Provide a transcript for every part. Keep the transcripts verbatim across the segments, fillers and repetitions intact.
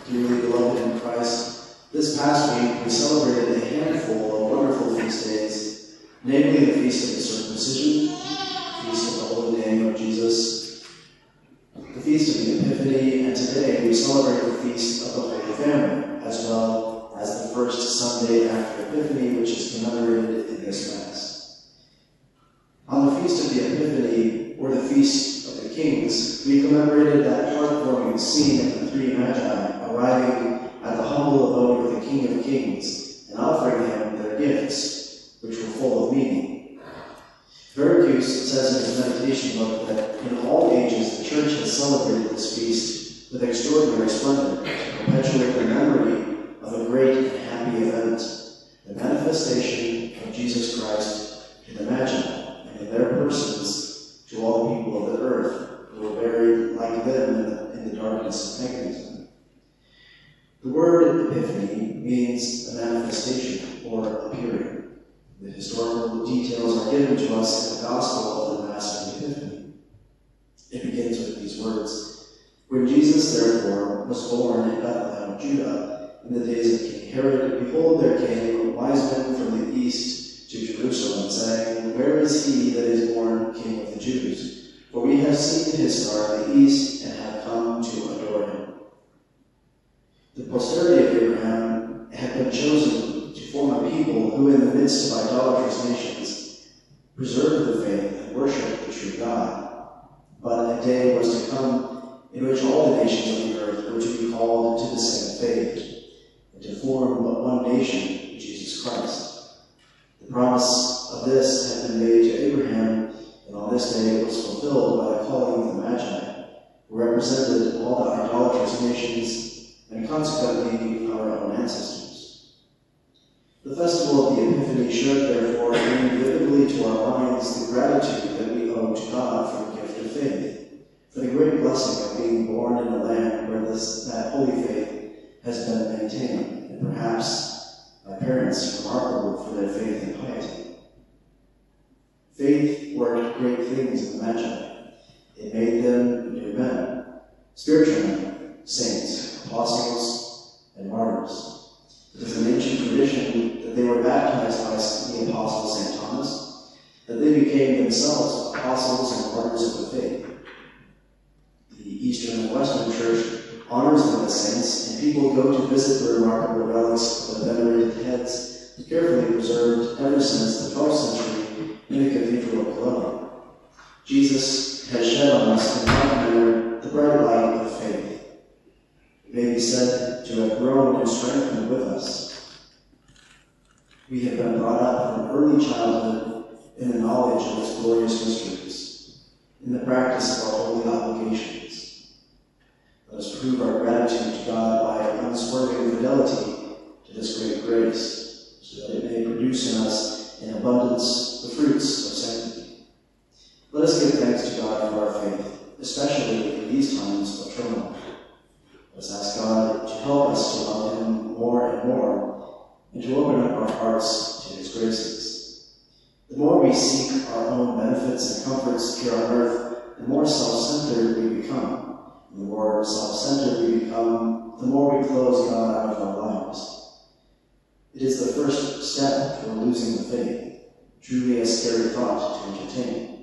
Dearly beloved in Christ, this past week we celebrated a handful of wonderful feast days, namely the Feast of the Circumcision, the Feast of the Holy Name of Jesus, the Feast of the Epiphany, and today we celebrate the Feast of the Holy Family, as well as the first Sunday after Epiphany, which is commemorated in this Mass. On the Feast of the Epiphany, or the Feast of the Kings, we commemorated that heartwarming scene of the three Magi arriving at the humble abode of the King of Kings and offering him their gifts, which were full of meaning. Veracruz says in his meditation book that in all ages the Church has celebrated this feast with extraordinary splendor to perpetuate the memory of a great and happy event, the manifestation of Jesus Christ to the Magi, and in their persons to all the people of the earth who were buried like them in the, in the darkness of paganism. The word Epiphany means a manifestation or appearing. The historical details are given to us in the Gospel of the Mass of the Epiphany. It begins with these words: "When Jesus, therefore, was born in Bethlehem of Judah, in the days of King Herod, behold, there came wise men from the east to Jerusalem, saying, Where is he that is born King of the Jews? For we have seen his star in the east, and have come to adore him." The posterity of Abraham had been chosen to form a people who, in the midst of idolatrous nations, preserved the faith and worshiped the true God. But a day was to come in which all the nations of the earth were to be called to the same faith, and to form but one nation, Jesus Christ. The promise of this had been made to Abraham, and on this day it was fulfilled by the calling of the Magi, who represented all the idolatrous nations and consequently our own ancestors. The festival of the Epiphany should therefore bring vividly to our minds the gratitude that we owe to God for the gift of faith, for the great blessing of being born in a land where this, that holy faith has been maintained, and perhaps by parents remarkable for their faith and piety. Faith worked great things in the Magi. It made them new men, spiritual men, saints, apostles, and martyrs. It is an ancient tradition that they were baptized by the apostle Saint Thomas, that they became themselves apostles and martyrs of the faith. The Eastern and Western Church honors them as saints, and people go to visit the remarkable relics of the venerated heads carefully preserved ever since the twelfth century in the Cathedral of Cologne. Jesus has shed on us in like manner the bright light of faith. It may be said to have grown and strengthened with us. We have been brought up from early childhood in the knowledge of its glorious mysteries, in the practice of our holy obligations. Let us prove our gratitude to God by unswerving fidelity to this great grace, so that it may produce in us in abundance the fruits of sanctity. Let us give thanks to God for our faith, especially in these times of turmoil. Let us ask God to help us to love him more and more, and to open up our hearts to his graces. The more we seek our own benefits and comforts here on earth, the more self-centered we become. And the more self-centered we become, the more we close God out of our lives. It is the first step toward losing the faith, truly a scary thought to entertain.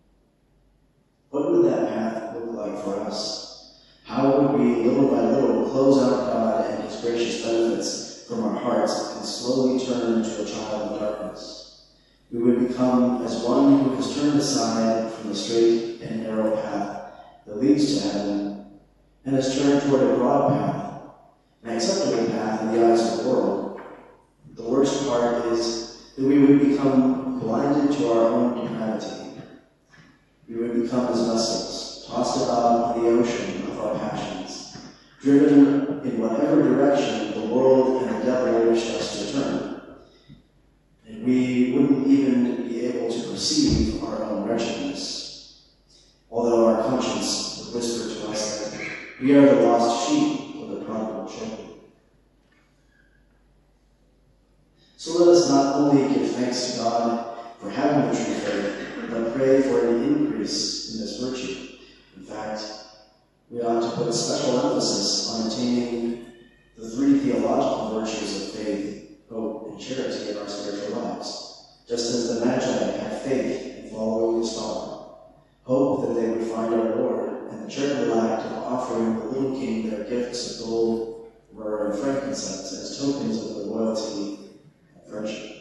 What would that path look like for us? How would we, little by little, close out God and his gracious benefits from our hearts and slowly turn to a child of darkness? We would become as one who has turned aside from the straight and narrow path that leads to heaven and has turned toward a broad path, an acceptable path in the eyes of the world. The worst part is that we would become blinded to our own depravity. We would become as vessels, tossed about on the ocean of our passions, driven in whatever direction the world and the devil wished us to turn. And we wouldn't even be able to perceive our own wretchedness, although our conscience would whisper to us that we are the lost sheep of the prodigal shepherd. So let us not only give thanks to God for having the true faith, but pray for an increase in this virtue. In fact, we ought to put special emphasis on attaining charity in our spiritual lives, just as the Magi had faith in following the star, hope that they would find our Lord, and the charitable act of offering the little king their gifts of gold, myrrh, and frankincense as tokens of their loyalty and friendship.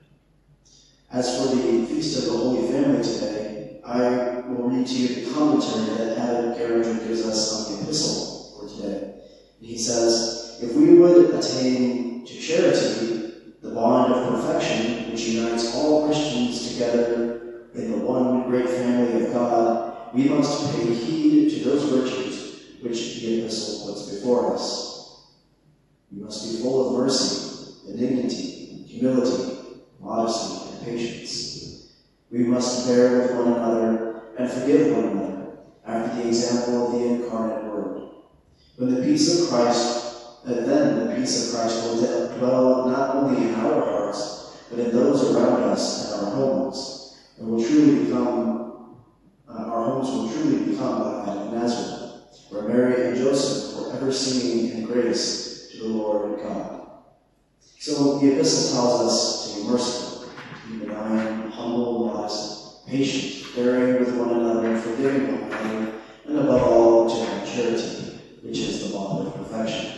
As for the Feast of the Holy Family today, I will read to you the commentary that Abbot Geringer gives us on the epistle for today. He says, if we would attain to charity, the bond of perfection which unites all Christians together in the one great family of God, we must pay heed to those virtues which the epistle puts before us. We must be full of mercy, benignity, humility, modesty, and patience. We must bear with one another and forgive one another, after the example of the incarnate Word. When the peace of Christ, and then the peace of Christ will dwell not only in our hearts, but in those around us and our homes, and will truly become, uh, our homes will truly become like that of Nazareth, where Mary and Joseph were ever singing in grace to the Lord God. So the epistle tells us to be merciful, to be benign, humble, modest, patient, bearing with one another, forgiving one another, and above all, to have charity, which is the bond of perfection.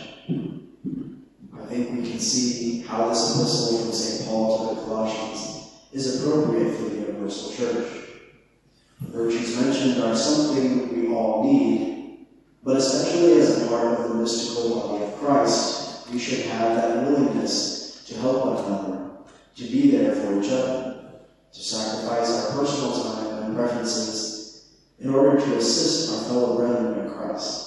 I think we can see how this epistle from Saint Paul to the Colossians is appropriate for the universal church. The virtues mentioned are something we all need, but especially as a part of the mystical body of Christ, we should have that willingness to help one another, to be there for each other, to sacrifice our personal time and preferences in order to assist our fellow brethren in Christ.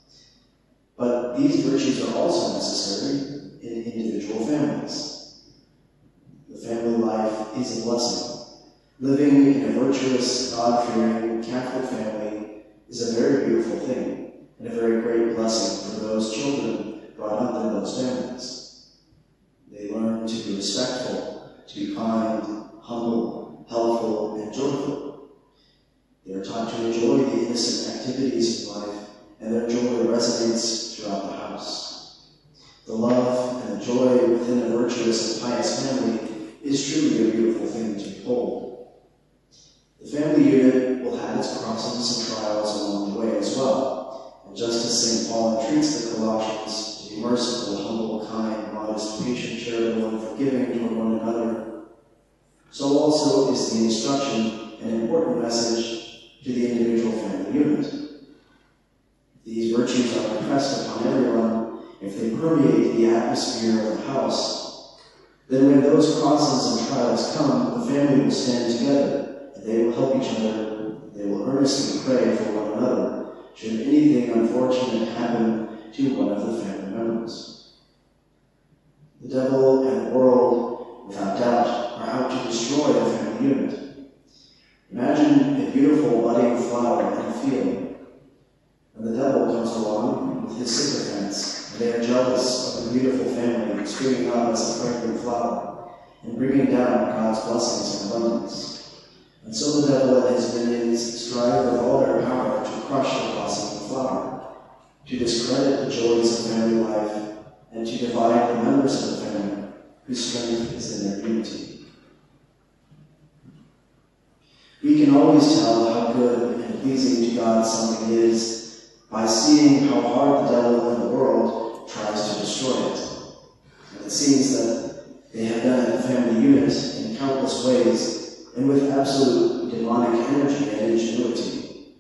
But these virtues are also necessary in individual families. The family life is a blessing. Living in a virtuous, God-fearing, Catholic family is a very beautiful thing, and a very great blessing for those children brought up in those families. They learn to be respectful, to be kind, humble, helpful, and joyful. They are taught to enjoy the innocent activities of life, and their joy resonates throughout the house. The love and the joy within a virtuous and pious family is truly a beautiful thing to behold. The family unit will have its crossings and trials along the way as well, and just as Saint Paul entreats the Colossians to be merciful, humble, kind, modest, patient, charitable, and forgiving toward one another, so also is the instruction an important message to the individual family unit. These virtues are impressed upon everyone if they permeate the atmosphere of the house. Then when those crosses and trials come, the family will stand together, and they will help each other. They will earnestly pray for one another, should anything unfortunate happen to one of the family members. The devil and the world, without doubt, are out to destroy the family unit. Imagine a beautiful budding flower in a field, and the devil comes along with his sycophants, and they are jealous of the beautiful family springing up as a fragrant flower, and bringing down God's blessings and abundance. And so the devil and his minions strive with all their power to crush the blossoming flower, to discredit the joys of family life, and to divide the members of the family, whose strength is in their unity. We can always tell how good and pleasing to God something is by seeing how hard the devil and the world tries to destroy it. And it seems that they have done it in the family unit in countless ways, and with absolute demonic energy and ingenuity.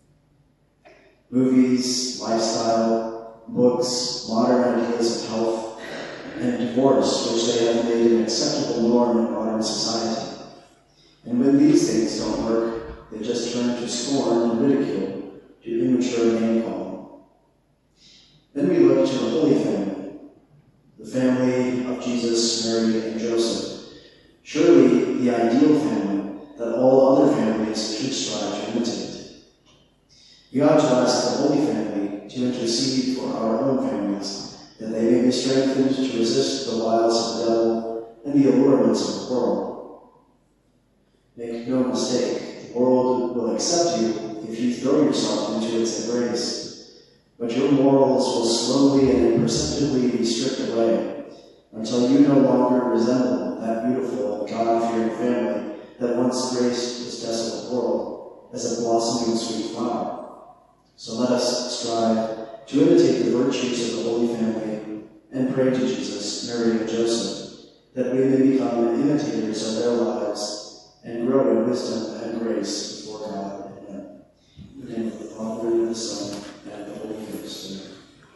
Movies, lifestyle, books, modern ideas of health, and divorce, which they have made an acceptable norm in modern society. And when these things don't work, they just turn to scorn and ridicule, to immature name-calling. Then we look to the Holy Family, the family of Jesus, Mary, and Joseph. Surely the ideal family that all other families should strive to imitate. We ought to ask the Holy Family to intercede for our own families, that they may be strengthened to resist the wiles of the devil and the allurements of the world. Make no mistake, the world will accept you if you throw yourself into its embrace, but your morals will slowly and imperceptibly be stripped away until you no longer resemble that beautiful, God-fearing family that once graced this desolate world as a blossoming sweet flower. So let us strive to imitate the virtues of the Holy Family and pray to Jesus, Mary, and Joseph, that we may become imitators of their lives and grow in wisdom and grace